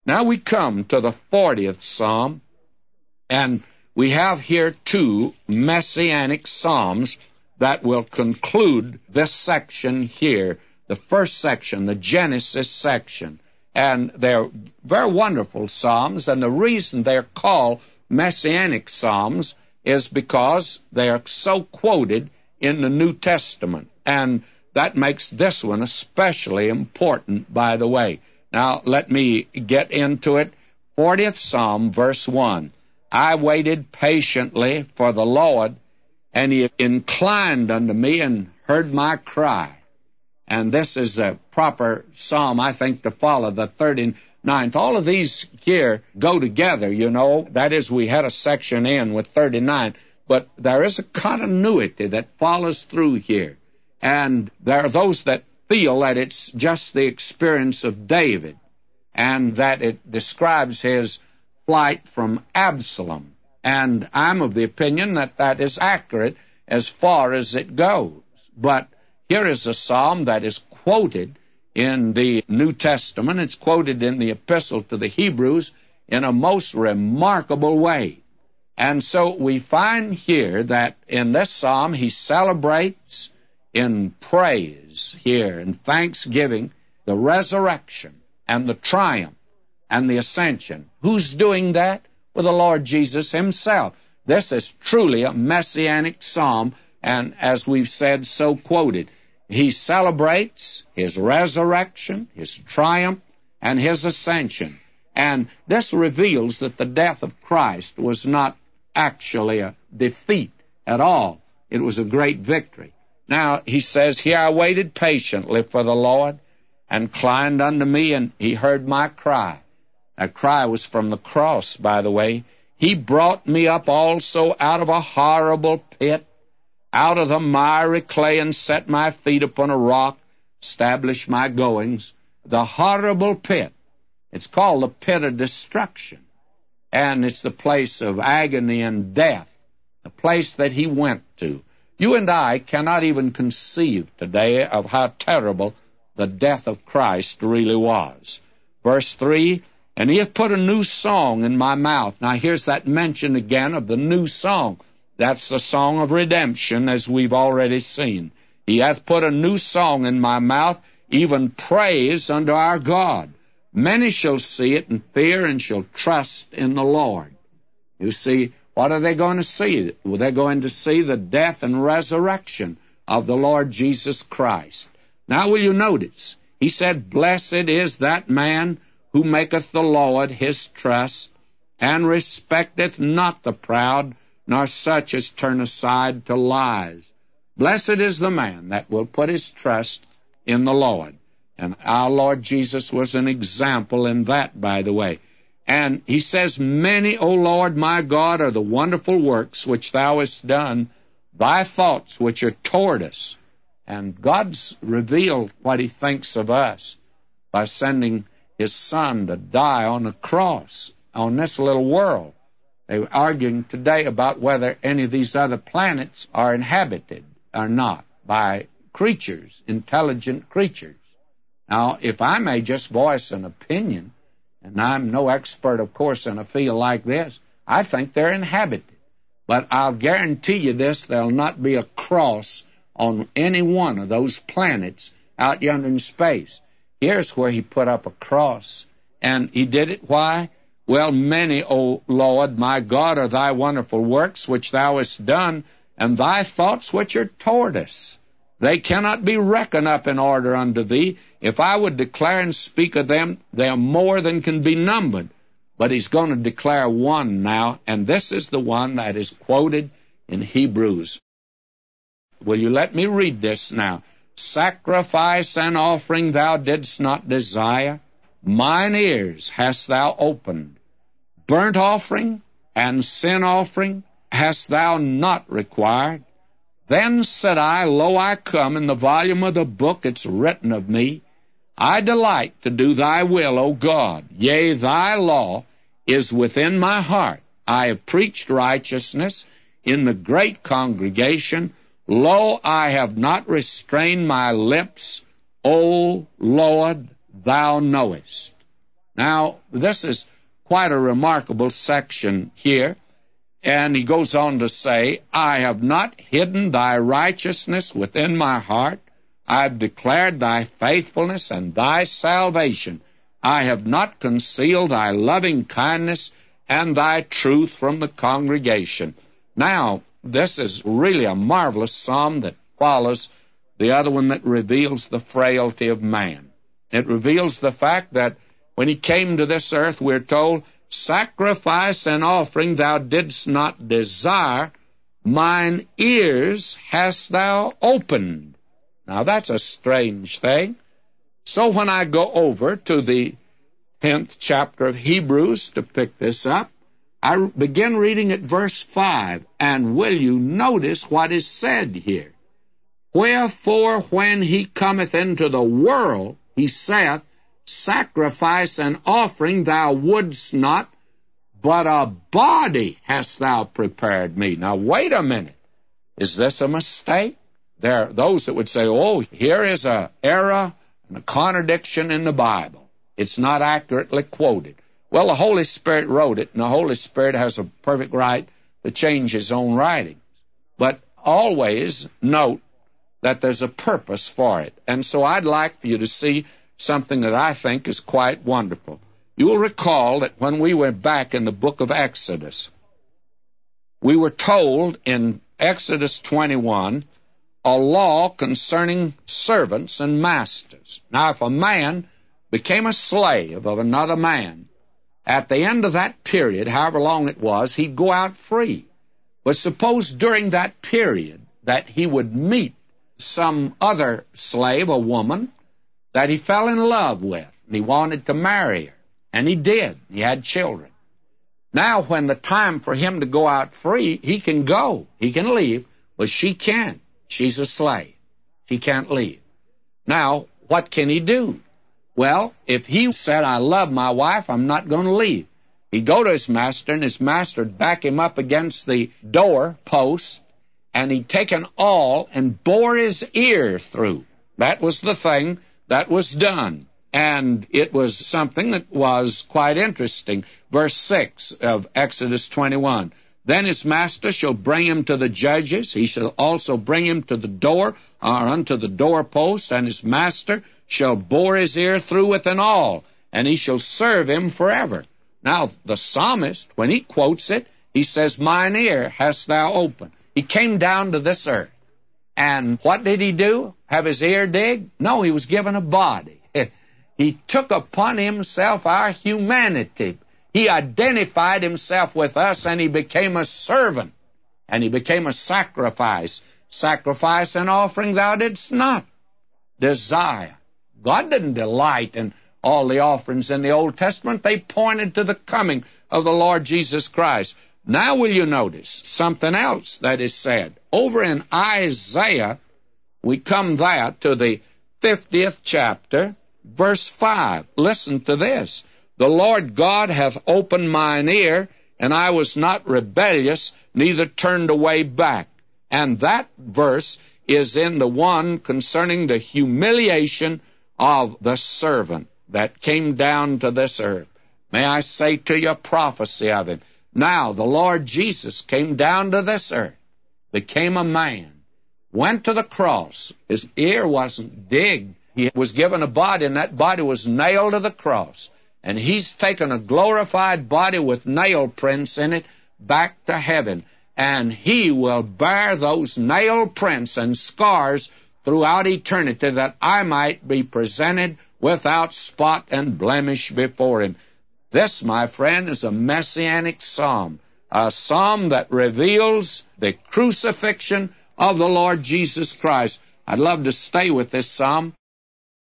Now we come to the 40th Psalm, and we have here two messianic psalms that will conclude this section here, the first section, the Genesis section. And they're very wonderful psalms, and the reason they're called messianic psalms is because they are so quoted in the New Testament. And that makes this one especially important, by the way. Now, let me get into it. 40th Psalm, verse 1. I waited patiently for the Lord, and he inclined unto me and heard my cry. And this is a proper psalm, I think, to follow the 39th. All of these here go together, you know. That is, we had a section in with 39, but there is a continuity that follows through here. And there are those that feel that it's just the experience of David, and that it describes his flight from Absalom. And I'm of the opinion that that is accurate as far as it goes. But here is a psalm that is quoted in the New Testament. It's quoted in the Epistle to the Hebrews in a most remarkable way. And so we find here that in this psalm he celebrates in praise here, in thanksgiving, the resurrection and the triumph and the ascension. Who's doing that? Well, the Lord Jesus himself. This is truly a messianic psalm, and as we've said, so quoted. He celebrates his resurrection, his triumph, and his ascension. And this reveals that the death of Christ was not actually a defeat at all. It was a great victory. Now, he says, here I waited patiently for the Lord, and inclined unto me, and he heard my cry. That cry was from the cross, by the way. He brought me up also out of a horrible pit, out of the miry clay, and set my feet upon a rock, established my goings. The horrible pit. It's called the pit of destruction. And it's the place of agony and death, the place that he went to. You and I cannot even conceive today of how terrible the death of Christ really was. Verse 3, and he hath put a new song in my mouth. Now here's that mention again of the new song. That's the song of redemption, as we've already seen. He hath put a new song in my mouth, even praise unto our God. Many shall see it and fear, and shall trust in the Lord. You see, what are they going to see? Well, they're going to see the death and resurrection of the Lord Jesus Christ. Now will you notice, he said, blessed is that man who maketh the Lord his trust, and respecteth not the proud, nor such as turn aside to lies. Blessed is the man that will put his trust in the Lord. And our Lord Jesus was an example in that, by the way. And he says, many, O Lord my God, are the wonderful works which thou hast done, thy thoughts which are toward us. And God's revealed what he thinks of us by sending his Son to die on the cross on this little world. They're arguing today about whether any of these other planets are inhabited or not by creatures, intelligent creatures. Now, if I may just voice an opinion, and I'm no expert, of course, in a field like this, I think they're inhabited. But I'll guarantee you this, there'll not be a cross on any one of those planets out yonder in space. Here's where he put up a cross. And he did it, why? Well, many, O Lord, my God, are thy wonderful works which thou hast done, and thy thoughts which are toward us. They cannot be reckoned up in order unto thee. If I would declare and speak of them, they are more than can be numbered. But he's going to declare one now, and this is the one that is quoted in Hebrews. Will you let me read this now? Sacrifice and offering thou didst not desire, mine ears hast thou opened. Burnt offering and sin offering hast thou not required. Then said I, Lo, I come, in the volume of the book it's written of me. I delight to do thy will, O God. Yea, thy law is within my heart. I have preached righteousness in the great congregation. Lo, I have not restrained my lips. O Lord, thou knowest. Now, this is quite a remarkable section here. And he goes on to say, I have not hidden thy righteousness within my heart. I have declared thy faithfulness and thy salvation. I have not concealed thy loving kindness and thy truth from the congregation. Now, this is really a marvelous psalm that follows the other one that reveals the frailty of man. It reveals the fact that when he came to this earth, we're told, sacrifice and offering thou didst not desire, mine ears hast thou opened. Now that's a strange thing. So when I go over to the 10th chapter of Hebrews to pick this up, I begin reading at verse 5, and will you notice what is said here? Wherefore when he cometh into the world, he saith, sacrifice and offering thou wouldst not, but a body hast thou prepared me. Now wait a minute. Is this a mistake? There are those that would say, oh, here is an error and a contradiction in the Bible. It's not accurately quoted. Well, the Holy Spirit wrote it, and the Holy Spirit has a perfect right to change his own writings. But always note that there's a purpose for it. And so I'd like for you to see something that I think is quite wonderful. You will recall that when we were back in the book of Exodus, we were told in Exodus 21 a law concerning servants and masters. Now, if a man became a slave of another man, at the end of that period, however long it was, he'd go out free. But suppose during that period that he would meet some other slave, a woman, that he fell in love with, and he wanted to marry her. And he did. He had children. Now, when the time for him to go out free, he can go. He can leave, but she can't. She's a slave. She can't leave. Now, what can he do? Well, if he said, I love my wife, I'm not going to leave, he'd go to his master, and his master would back him up against the door post, and he'd take an awl and bore his ear through. That was the thing that was done. And it was something that was quite interesting. Verse 6 of Exodus 21. Then his master shall bring him to the judges. He shall also bring him to the door, or unto the doorpost, and his master shall bore his ear through with an awl, and he shall serve him forever. Now, the psalmist, when he quotes it, he says, mine ear hast thou opened. He came down to this earth. And what did he do? Have his ear dig? No, he was given a body. He took upon himself our humanity. He identified himself with us, and he became a servant, and he became a sacrifice. Sacrifice and offering thou didst not desire. God didn't delight in all the offerings in the Old Testament. They pointed to the coming of the Lord Jesus Christ. Now will you notice something else that is said? Over in Isaiah, we come there to the 50th chapter, verse 5. Listen to this. The Lord God hath opened mine ear, and I was not rebellious, neither turned away back. And that verse is in the one concerning the humiliation of the servant that came down to this earth. May I say to you a prophecy of him. Now, the Lord Jesus came down to this earth, became a man, went to the cross. His ear wasn't digged. He was given a body, and that body was nailed to the cross. And he's taken a glorified body with nail prints in it back to heaven. And he will bear those nail prints and scars throughout eternity, that I might be presented without spot and blemish before him. This, my friend, is a messianic psalm, a psalm that reveals the crucifixion of the Lord Jesus Christ. I'd love to stay with this psalm